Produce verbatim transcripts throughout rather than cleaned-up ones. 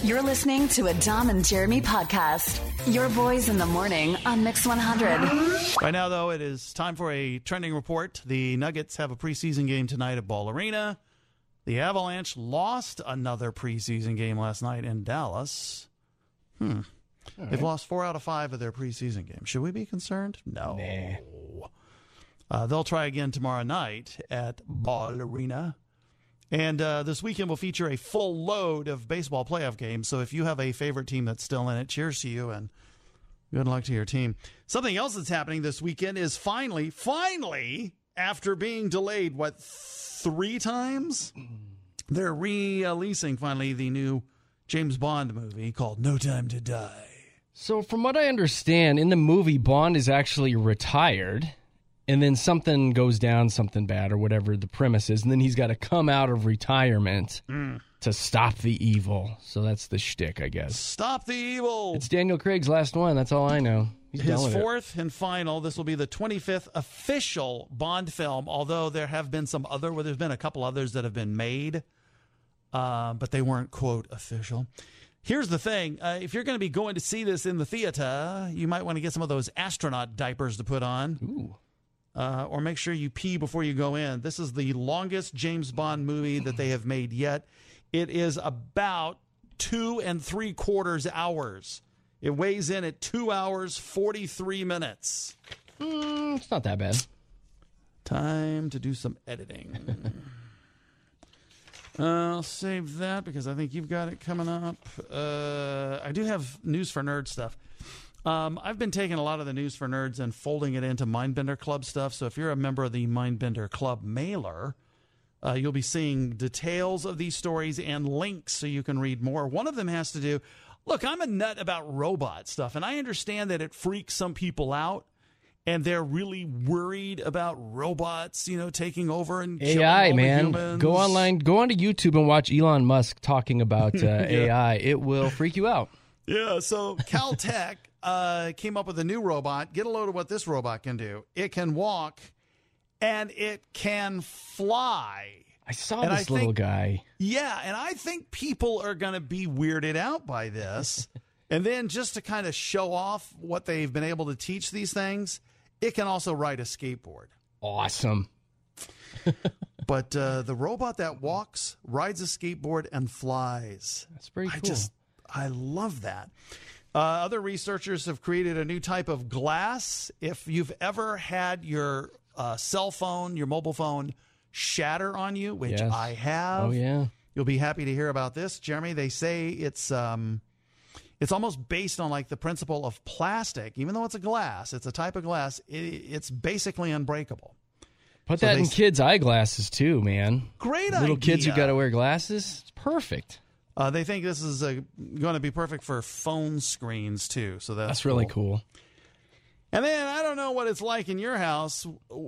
You're listening to a Dom and Jeremy podcast. Your boys in the morning on Mix one hundred. Right now, though, it is time for a trending report. The Nuggets have a preseason game tonight at Ball Arena. The Avalanche lost another preseason game last night in Dallas. Hmm. Right. They've lost four out of five of their preseason games. Should we be concerned? No. Nah. Uh, they'll try again tomorrow night at Ball Arena. And uh, this weekend will feature a full load of baseball playoff games. So if you have a favorite team that's still in it, cheers to you and good luck to your team. Something else that's happening this weekend is finally, finally, after being delayed, what, three times? They're releasing finally the new James Bond movie called No Time to Die. So from what I understand, in the movie, Bond is actually retired. And then something goes down, something bad, or whatever the premise is, and then he's got to come out of retirement mm. to stop the evil. So that's the shtick, I guess. Stop the evil! It's Daniel Craig's last one. That's all I know. He's His done with fourth it. and final. This will be the twenty-fifth official Bond film, although there have been some other, well, there's been a couple others that have been made, uh, but they weren't, quote, official. Here's the thing. Uh, if you're going to be going to see this in the theater, you might want to get some of those astronaut diapers to put on. Ooh. Uh, or make sure you pee before you go in. This is the longest James Bond movie that they have made yet. It is about two and three quarters hours. It weighs in at two hours, forty-three minutes. Mm, it's not that bad. Time to do some editing. I'll save that because I think you've got it coming up. Uh, I do have news for nerd stuff. Um, I've been taking a lot of the news for nerds and folding it into Mindbender Club stuff. So if you're a member of the Mindbender Club mailer, uh, you'll be seeing details of these stories and links so you can read more. One of them has to do, look, I'm a nut about robot stuff, and I understand that it freaks some people out, and they're really worried about robots, you know, taking over and killing A I, all man. the humans. Go online, go onto YouTube and watch Elon Musk talking about uh, yeah. A I. It will freak you out. Yeah, so Caltech uh, came up with a new robot. Get a load of what this robot can do. It can walk, and it can fly. I saw and this I little think, guy. Yeah, and I think people are going to be weirded out by this. And then just to kind of show off what they've been able to teach these things, it can also ride a skateboard. Awesome. But uh, the robot that walks, rides a skateboard, and flies. That's pretty cool. I just, I love that. Uh, other researchers have created a new type of glass. If you've ever had your uh, cell phone, your mobile phone, shatter on you, which yes. I have, oh yeah, you'll be happy to hear about this, Jeremy. They say it's um, it's almost based on like the principle of plastic. Even though it's a glass, it's a type of glass. It, it's basically unbreakable. Put so that they, in kids' eyeglasses too, man. Great Little idea. kids who got to wear glasses. It's perfect. Uh, they think this is going to be perfect for phone screens, too. So that's, that's really cool. cool. And then I don't know what it's like in your house.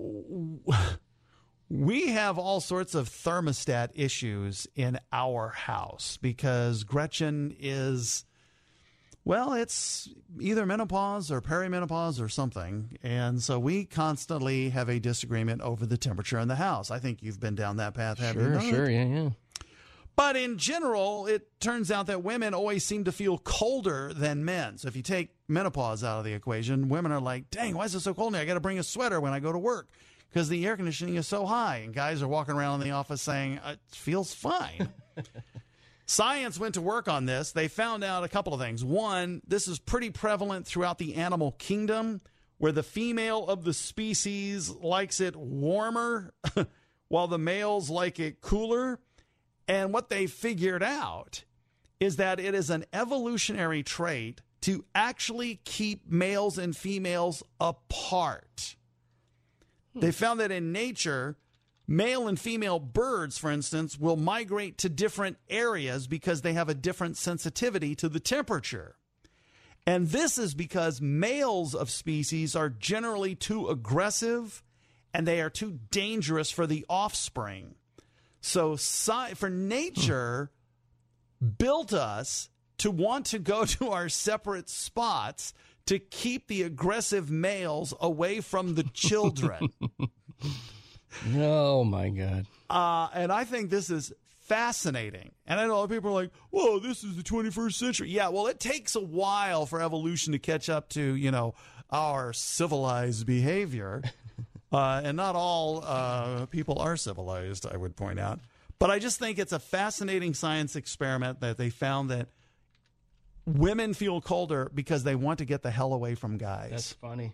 We have all sorts of thermostat issues in our house because Gretchen is, well, it's either menopause or perimenopause or something. And so we constantly have a disagreement over the temperature in the house. I think you've been down that path, haven't you? Sure, sure, yeah, yeah. But in general, it turns out that women always seem to feel colder than men. So if you take menopause out of the equation, women are like, dang, why is it so cold now? I got to bring a sweater when I go to work because the air conditioning is so high. And guys are walking around in the office saying, it feels fine. Science went to work on this. They found out a couple of things. One, this is pretty prevalent throughout the animal kingdom, where the female of the species likes it warmer while the males like it cooler. And what they figured out is that it is an evolutionary trait to actually keep males and females apart. Hmm. They found that in nature, male and female birds, for instance, will migrate to different areas because they have a different sensitivity to the temperature. And this is because males of species are generally too aggressive and they are too dangerous for the offspring. So sci- for nature built us to want to go to our separate spots to keep the aggressive males away from the children. Oh, my God. Uh, and I think this is fascinating. And I know people are like, whoa, this is the twenty-first century. Yeah, well, it takes a while for evolution to catch up to, you know, our civilized behavior. Uh, and not all uh, people are civilized, I would point out. But I just think it's a fascinating science experiment that they found that women feel colder because they want to get the hell away from guys. That's funny.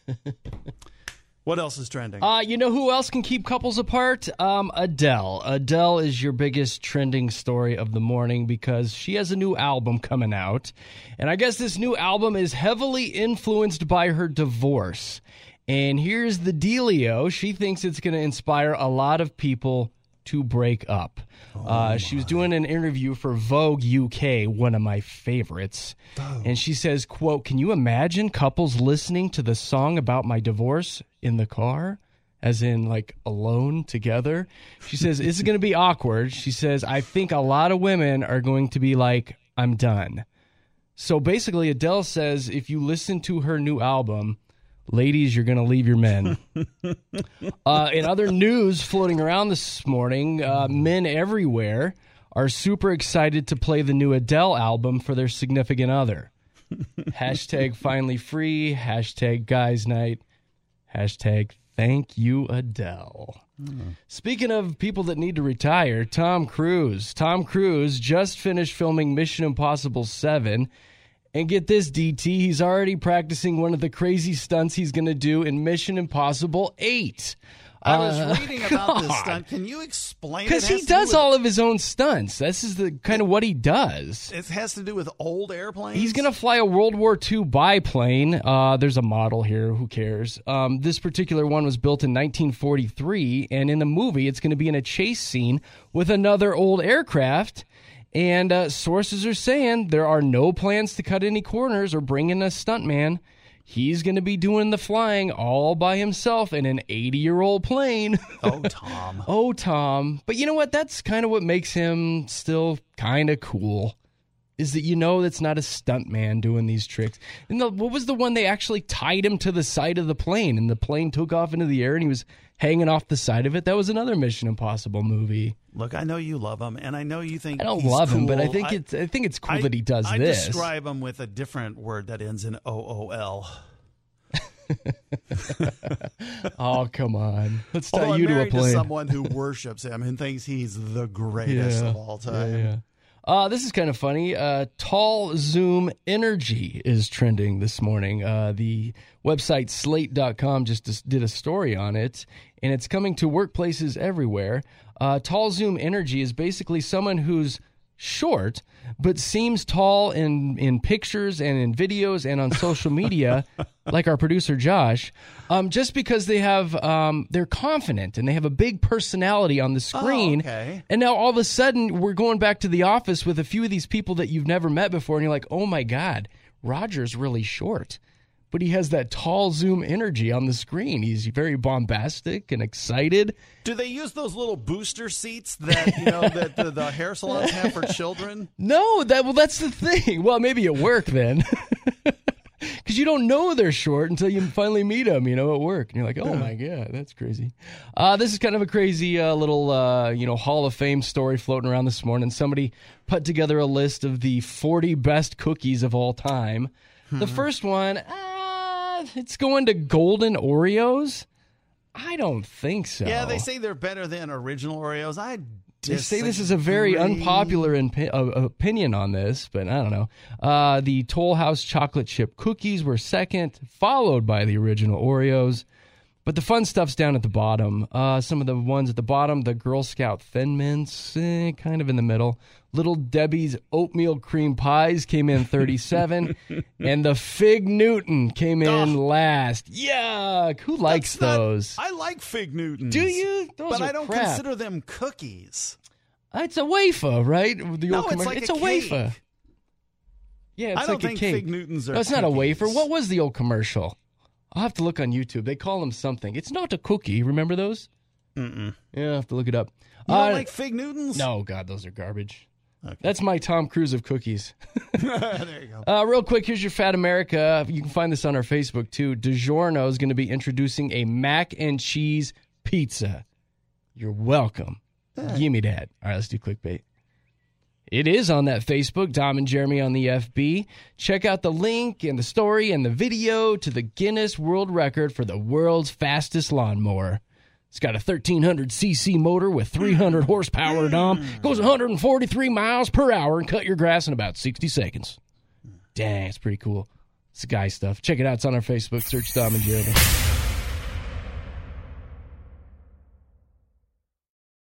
What else is trending? Uh, you know who else can keep couples apart? Um, Adele. Adele is your biggest trending story of the morning because she has a new album coming out. And I guess this new album is heavily influenced by her divorce. And here's the dealio. She thinks it's going to inspire a lot of people to break up. Oh uh, she was doing an interview for Vogue U K, one of my favorites. Oh. And she says, quote, "Can you imagine couples listening to the song about my divorce in the car? As in, like, alone together?" She says, "This is going to be awkward." She says, "I think a lot of women are going to be like, I'm done." So basically, Adele says if you listen to her new album, ladies, you're going to leave your men. uh, in other news floating around this morning, uh, men everywhere are super excited to play the new Adele album for their significant other. Hashtag finally free, hashtag guys night, hashtag thank you, Adele. Mm. Speaking of people that need to retire, Tom Cruise. Tom Cruise just finished filming Mission Impossible seven. And get this, D T, he's already practicing one of the crazy stunts he's going to do in Mission Impossible eight. I was uh, reading about God. this stunt. Can you explain it? Because he does do all of his own stunts. This is the kind of what he does. It has to do with old airplanes? He's going to fly a World War Two biplane. Uh, there's a model here. Who cares? Um, this particular one was built in nineteen forty-three, and in the movie, it's going to be in a chase scene with another old aircraft. And uh, sources are saying there are no plans to cut any corners or bring in a stuntman. He's going to be doing the flying all by himself in an eighty-year-old plane. Oh, Tom. Oh, Tom. But you know what? That's kind of what makes him still kind of cool, is that you know that's not a stuntman doing these tricks. And the, what was the one they actually tied him to the side of the plane, and the plane took off into the air, and he was hanging off the side of it? That was another Mission Impossible movie. Look, I know you love him, and I know you think I don't he's love cool. him, but I think I, it's I think it's cool I, that he does I this. I describe him with a different word that ends in O O L. Oh, come on. Let's tie Although you I'm to a married plane. to someone who worships him and thinks he's the greatest yeah, of all time. Yeah, yeah. Uh, this is kind of funny. Uh, Tall Zoom Energy is trending this morning. Uh, the website slate dot com just did a story on it, and it's coming to workplaces everywhere. Uh, Tall Zoom Energy is basically someone who's short but seems tall in, in pictures and in videos and on social media, like our producer Josh, um, just because they have um, they're confident and they have a big personality on the screen. Oh, okay. And now all of a sudden we're going back to the office with a few of these people that you've never met before, and you're like, oh my God, Roger's really short. But he has that tall Zoom energy on the screen. He's very bombastic and excited. Do they use those little booster seats that you know that the, the hair salons have for children? No, that well, that's the thing. Well, maybe at work then, because you don't know they're short until you finally meet them. You know, at work, and you're like, oh my God, that's crazy. Uh, this is kind of a crazy uh, little uh, you know Hall of Fame story floating around this morning. Somebody put together a list of the forty best cookies of all time. Hmm. The first one. Uh, It's going to Golden Oreos? I don't think so. Yeah, they say they're better than original Oreos. I disagree. They say this is a very unpopular in, uh, opinion on this, but I don't know. Uh, the Toll House chocolate chip cookies were second, followed by the original Oreos. But the fun stuff's down at the bottom. Uh, some of the ones at the bottom, the Girl Scout Thin Mints, eh, kind of in the middle. Little Debbie's oatmeal cream pies came in thirty-seven, and the Fig Newton came in oh. last. Yuck! Who likes That's those? Not, I like Fig Newtons. Do you? Those but are I don't crap. consider them cookies. It's a wafer, right? The no, old it's like it's a, a wafer. Yeah, it's I don't like think a cake. Fig Newtons are. No, it's cookies. not a wafer. What was the old commercial? I'll have to look on YouTube. They call them something. It's not a cookie. Remember those? Mm-mm. Yeah, I have to look it up. You don't uh, like Fig Newtons? No, God, those are garbage. Okay. That's my Tom Cruise of cookies. There you go. Uh, real quick, here's your Fat America. You can find this on our Facebook, too. DiGiorno is going to be introducing a mac and cheese pizza. You're welcome. Give me that. All right, let's do clickbait. It is on that Facebook, Dom and Jeremy on the F B. Check out the link and the story and the video to the Guinness World Record for the world's fastest lawnmower. It's got a thirteen hundred c c motor with three hundred horsepower, Dom. Goes one hundred forty-three miles per hour and cut your grass in about sixty seconds. Dang, it's pretty cool. It's guy stuff. Check it out. It's on our Facebook. Search Dom and Jeremy.